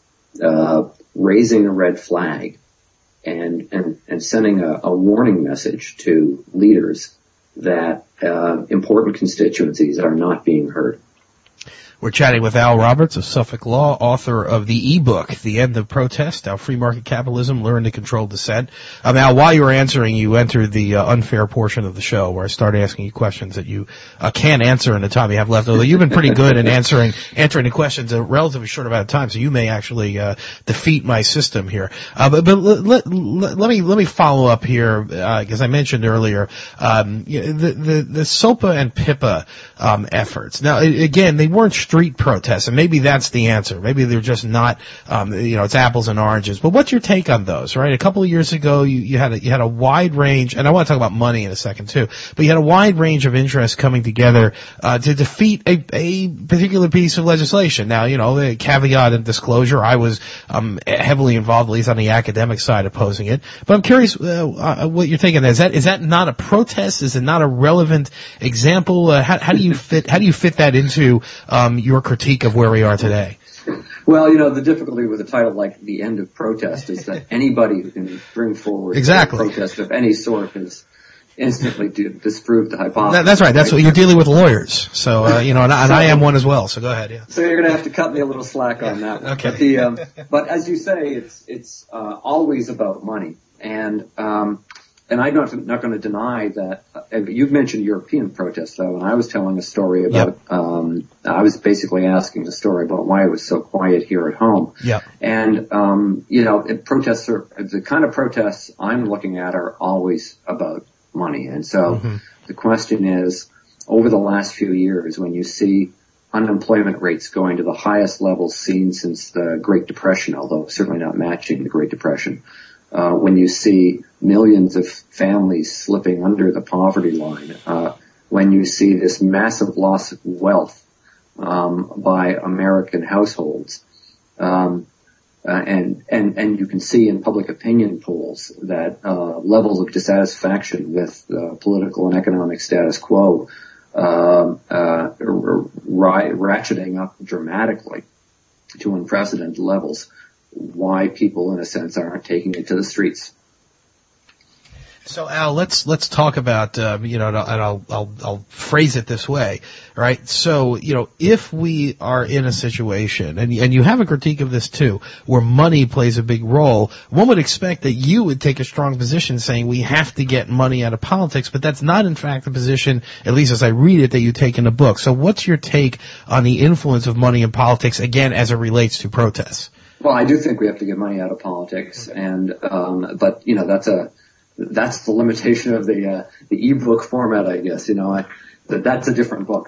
uh, raising a red flag and, and, and sending a, a warning message to leaders that, uh, important constituencies are not being heard. We're chatting with Al Roberts of Suffolk Law, author of the ebook, The End of Protest, How Free Market Capitalism Learned to Control Dissent. Um, Al, while you were answering, you entered the uh, unfair portion of the show where I started asking you questions that you uh, can't answer in the time you have left, although you've been pretty good in answering answering the questions in a relatively short amount of time, so you may actually uh, defeat my system here. Uh, but but let, let, let me let me follow up here, because uh, I mentioned earlier um, the, the, the SOPA and PIPA um, efforts. Now, again, they weren't street protests, and maybe that's the answer. Maybe they're just not, um, you know, it's apples and oranges. But what's your take on those, right? A couple of years ago, you, you had a, you had a wide range, and I want to talk about money in a second too, but you had a wide range of interests coming together, uh, to defeat a, a particular piece of legislation. Now, you know, the caveat and disclosure, I was, um, heavily involved, at least on the academic side, opposing it. But I'm curious, uh, uh what you're thinking. Is that, is that not a protest? Is it not a relevant example? Uh, how, how do you fit, how do you fit that into, um, your critique of where we are today? Well, you know, the difficulty with a title like The End of Protest is that anybody who can bring forward exactly. a protest of any sort has instantly disproved the hypothesis. That, that's right. That's right? what you're dealing with lawyers. So, uh, you know, and, and so, I am one as well. So go ahead. Yeah. So you're going to have to cut me a little slack on that one. Okay. But, the, um, but as you say, it's, it's, uh, always about money. And, um, And I'm not, not going to deny that. Uh, you've mentioned European protests, though, and I was telling a story about. Yep. Um, I was basically asking a story about why it was so quiet here at home. Yeah. And um, you know, it, protests are the kind of protests I'm looking at are always about money. And so mm-hmm. the question is, over the last few years, when you see unemployment rates going to the highest levels seen since the Great Depression, although certainly not matching the Great Depression. Uh, when you see millions of families slipping under the poverty line, uh, when you see this massive loss of wealth, um, by American households, um, uh, and, and, and you can see in public opinion polls that, uh, levels of dissatisfaction with, uh, political and economic status quo, um, uh, r- ratcheting up dramatically to unprecedented levels. Why people, in a sense, aren't taking it to the streets. So Al, let's let's talk about uh, you know, and I'll I'll I'll phrase it this way, right? So you know, if we are in a situation, and and you have a critique of this too, where money plays a big role, one would expect that you would take a strong position saying we have to get money out of politics, but that's not in fact the position, at least as I read it, that you take in the book. So what's your take on the influence of money in politics, again, as it relates to protests? Well, I do think we have to get money out of politics, and um, but you know, that's a That's the limitation of the uh, the ebook format, I guess. You know, I, that, that's a different book.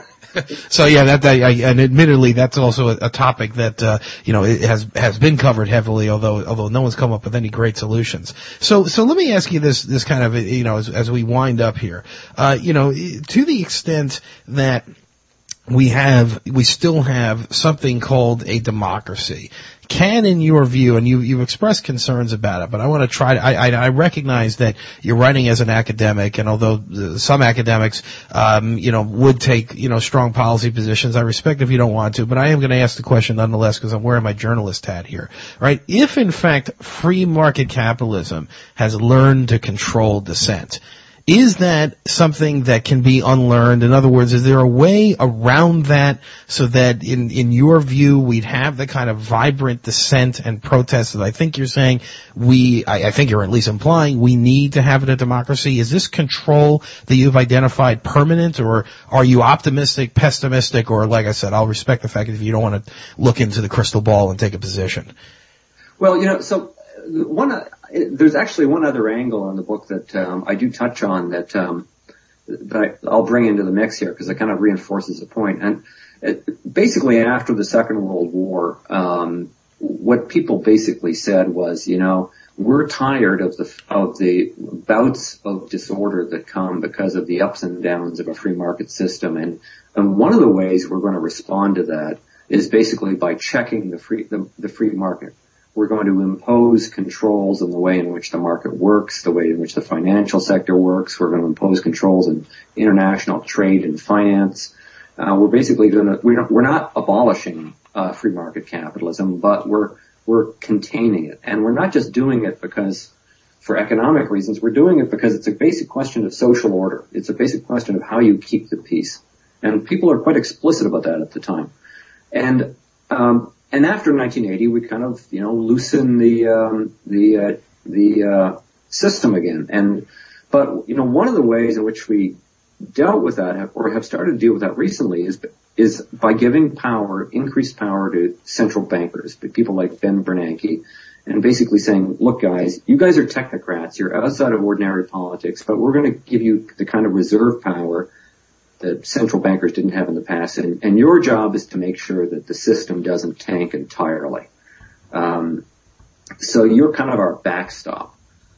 So yeah, that, that I, and admittedly, that's also a, a topic that uh, you know it has has been covered heavily, although although no one's come up with any great solutions. So so let me ask you this this kind of you know as, as we wind up here, uh, you know, to the extent that we have, we still have something called a democracy. Can, in your view, and you, you've expressed concerns about it, but I want to try to, I, I, I recognize that you're writing as an academic, and although some academics, um, you know, would take, you know, strong policy positions, I respect if you don't want to, but I am going to ask the question nonetheless because I'm wearing my journalist hat here, right? If, in fact, free market capitalism has learned to control dissent, is that something that can be unlearned? In other words, is there a way around that so that in, in your view, we'd have the kind of vibrant dissent and protest that I think you're saying we, I, I think you're at least implying we need to have in a democracy? Is this control that you've identified permanent, or are you optimistic, pessimistic, or like I said, I'll respect the fact that if you don't want to look into the crystal ball and take a position? Well, you know, so one, uh, there's actually one other angle on the book that um, I do touch on that um, that I, I'll bring into the mix here because it kind of reinforces the point. And it, basically, after the Second World War, um, what people basically said was, you know, we're tired of the of the bouts of disorder that come because of the ups and downs of a free market system, and and one of the ways we're going to respond to that is basically by checking the free the, the free market. We're going to impose controls in the way in which the market works, the way in which the financial sector works. We're going to impose controls in international trade and finance. Uh, we're basically going to, we're not, we're not abolishing uh, free market capitalism, but we're, we're containing it. And we're not just doing it because, for economic reasons, we're doing it because it's a basic question of social order. It's a basic question of how you keep the peace. And people are quite explicit about that at the time. And, um, And after nineteen eighty, we kind of, you know, loosen the um, the uh, the uh, system again. And but you know, one of the ways in which we dealt with that, or have started to deal with that recently, is is by giving power, increased power to central bankers, people like Ben Bernanke, and basically saying, look, guys, you guys are technocrats. You're outside of ordinary politics, but we're going to give you the kind of reserve power that central bankers didn't have in the past, and, and your job is to make sure that the system doesn't tank entirely. Um, so you're kind of our backstop,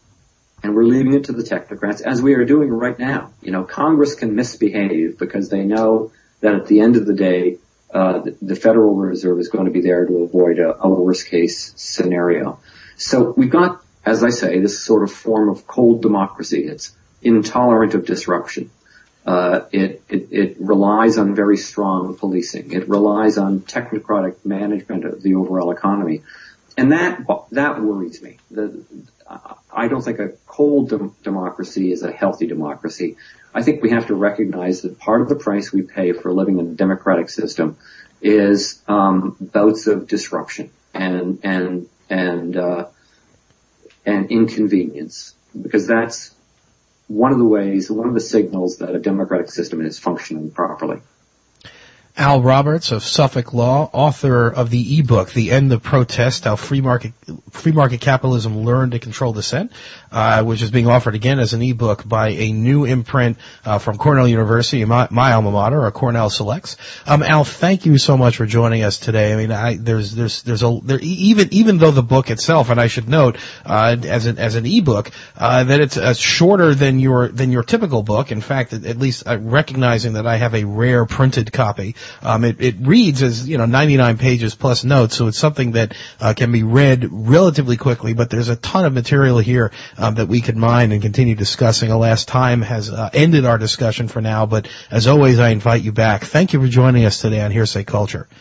and we're leaving it to the technocrats, as we are doing right now. You know, Congress can misbehave because they know that at the end of the day, uh, the, the Federal Reserve is going to be there to avoid a, a worst-case scenario. So we've got, as I say, this sort of form of cold democracy. It's intolerant of disruption. Uh, it, it, it relies on very strong policing. It relies on technocratic management of the overall economy. And that, that worries me. The, I don't think a cold dem- democracy is a healthy democracy. I think we have to recognize that part of the price we pay for living in a democratic system is, um, bouts of disruption and, and, and, uh, and inconvenience, because that's one of the ways, one of the signals that a democratic system is functioning properly. Al Roberts of Suffolk Law, author of the ebook, The End of Protest, How Free Market Free Market Capitalism Learned to Control Dissent, uh, which is being offered again as an ebook by a new imprint uh, from Cornell University, my, my alma mater, or Cornell Selects. Um, Al, thank you so much for joining us today. I mean, I, there's there's there's a there, even even though the book itself, and I should note, uh, as an as an ebook, uh, that it's uh, shorter than your than your typical book. In fact, at, at least uh, recognizing that I have a rare printed copy. Um, it, it reads as, you know, ninety-nine pages plus notes, so it's something that uh, can be read relatively quickly, but there's a ton of material here um, that we could mine and continue discussing. Alas, time has uh, ended our discussion for now, but as always, I invite you back. Thank you for joining us today on Hearsay Culture.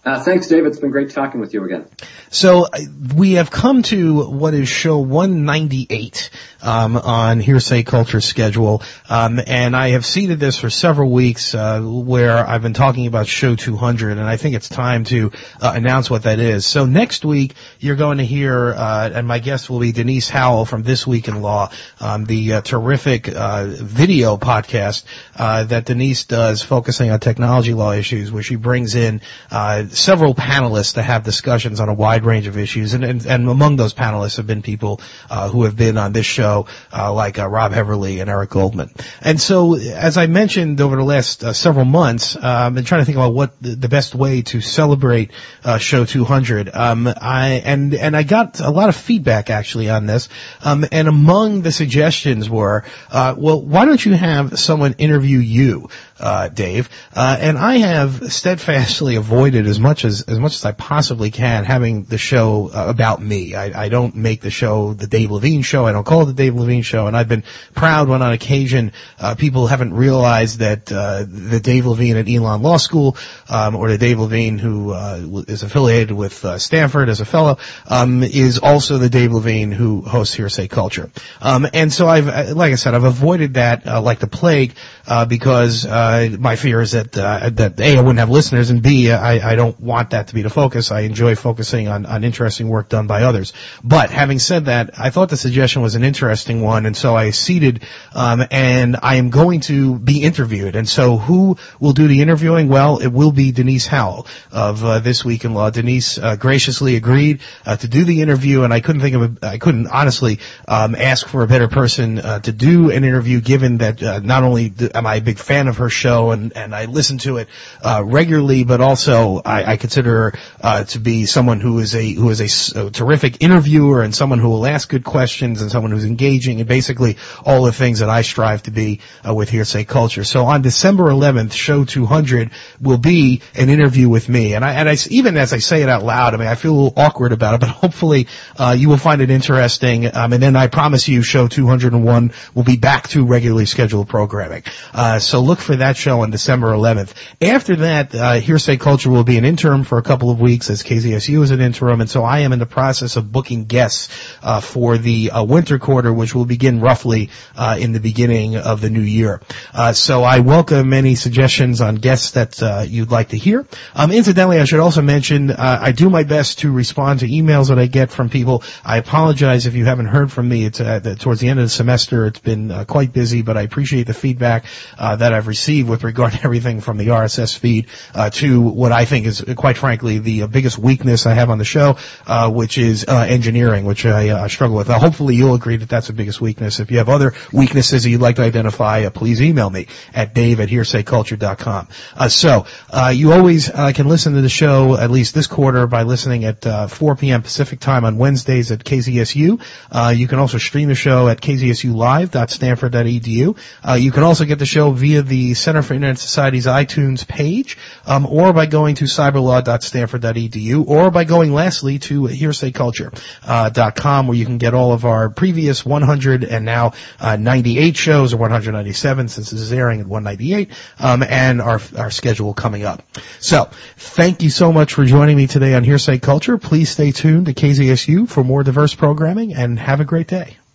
Uh, thanks, Dave. It's been great talking with you again. So uh, we have come to what is show one ninety-eight um, on Hearsay Culture's schedule, um, and I have seeded this for several weeks uh, where I've been talking about show two hundred, and I think it's time to uh, announce what that is. So next week you're going to hear, uh, and my guest will be Denise Howell from This Week in Law, um, the uh, terrific uh, video podcast uh, that Denise does focusing on technology law issues, where she brings in uh, several panelists to have discussions on a wide range of issues, and, and, and among those panelists have been people uh, who have been on this show, uh, like uh, Rob Heverly and Eric Goldman. And so, as I mentioned over the last uh, several months, uh, I've been trying to think about what the, the best way to celebrate uh, show two hundred. Um, I and and I got a lot of feedback actually on this, um, and among the suggestions were, uh, well, why don't you have someone interview you, uh, Dave? Uh, and I have steadfastly avoided as much as as much as I possibly can having the show uh, about me. I, I don't make the show the Dave Levine show. I don't call it the Dave Levine show. And I've been proud when on occasion uh, people haven't realized that uh, the Dave Levine at Elon Law School, um, or the Dave Levine who uh, is affiliated with uh, Stanford as a fellow, um, is also the Dave Levine who hosts Hearsay Culture. Um, and so I've, like I said, I've avoided that uh, like the plague uh, because uh, my fear is that uh, that A, I wouldn't have listeners, and B, I, I don't want that to be the focus. I enjoy focusing on, on interesting work done by others. But having said that, I thought the suggestion was an interesting one, and so I seeded, um, and I am going to be interviewed. And so who will do the interviewing? Well, it will be Denise Howell of uh, This Week in Law. Denise uh, graciously agreed uh, to do the interview, and I couldn't think of a, I couldn't honestly um, ask for a better person uh, to do an interview, given that uh, not only am I a big fan of her show and, and I listen to it uh, regularly, but also I, I consider her uh, to be someone who is a who is a, a terrific interviewer and someone who will ask good questions and someone who's engaging, and basically all the things that I strive to be uh, with Hearsay Culture. So on December eleventh, show two hundred will be an interview with me, and I and I even as I say it out loud, I mean I feel a little awkward about it, but hopefully uh, you will find it interesting. Um, and then I promise you, show two hundred one will be back to regularly scheduled programming. Uh, so look for that show on December eleventh. After that, uh, Hearsay Culture will be an interim for a couple of weeks, as K Z S U is an interim, and so I am in the process of booking guests uh, for the uh, winter quarter, which will begin roughly uh, in the beginning of the new year. Uh, so I welcome any suggestions on guests that uh, you'd like to hear. Um, incidentally, I should also mention uh, I do my best to respond to emails that I get from people. I apologize if you haven't heard from me. It's uh, the, towards the end of the semester. It's been uh, quite busy, but I appreciate the feedback uh, that I've received with regard to everything from the R S S feed uh, to what I think is, quite frankly, the uh, biggest weakness I have on the show, uh, which is uh, engineering, which I uh, struggle with. Uh, hopefully you'll agree that that's the biggest weakness. If you have other weaknesses that you'd like to identify, uh, please email me at dave at hearsay culture dot com. Uh, so uh, you always uh, can listen to the show, at least this quarter, by listening at uh, four p.m. Pacific time on Wednesdays at K Z S U. Uh, you can also stream the show at k z s u live dot stanford dot e d u. Uh, you can also get the show via the Center for Internet Society's iTunes page, um, or by going to cyberlaw dot stanford dot e d u, or by going lastly to hearsay culture dot com, where you can get all of our previous one hundred and now uh, ninety-eight shows, or one hundred ninety-seven since this is airing at one ninety-eight, um, and our our schedule coming up. So thank you so much for joining me today on Hearsay Culture. Please stay tuned to K Z S U for more diverse programming, and have a great day.